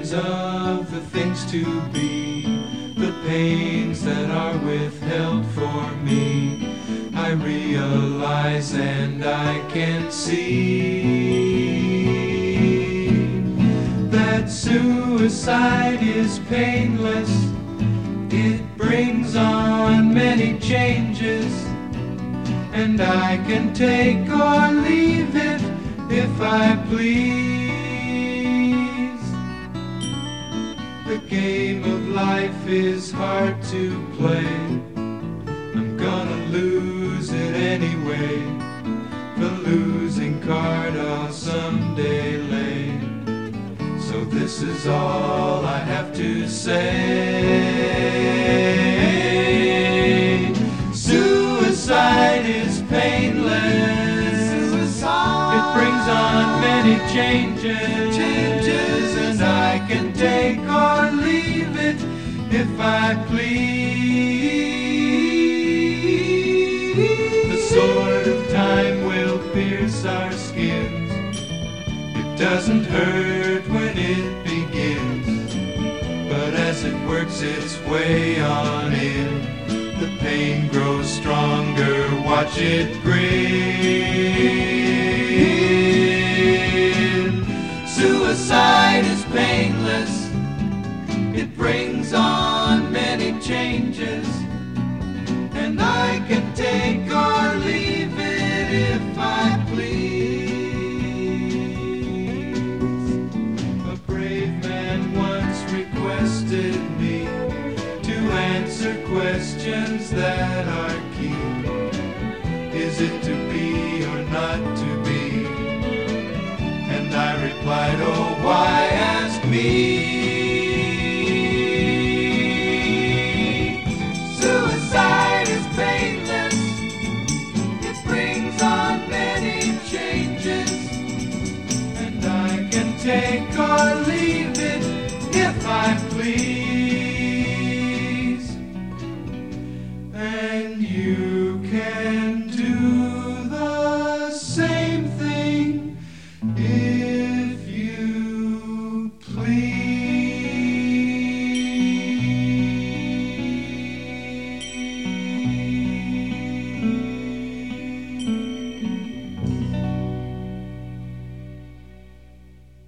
visions of the things to be, the pains that are withheld for me. I realize and I can see that suicide is painless. It brings on many changes, and I can take or leave it if I please. The game of life is hard to play. I'm gonna lose it anyway. The losing card I'll someday lay. So this is all I have to say. Suicide is painless. It brings on many changes, and I can take or leave it if I please. The sword of time will pierce our skins. It doesn't hurt when it begins, but as it works its way on in, the pain grows stronger. Watch it grin. Suicide is painless. It brings on many changes, and I can take or leave it if I please. A brave man once requested me to answer questions that are key. Is it to be or not to be? And I replied, oh, why ask me?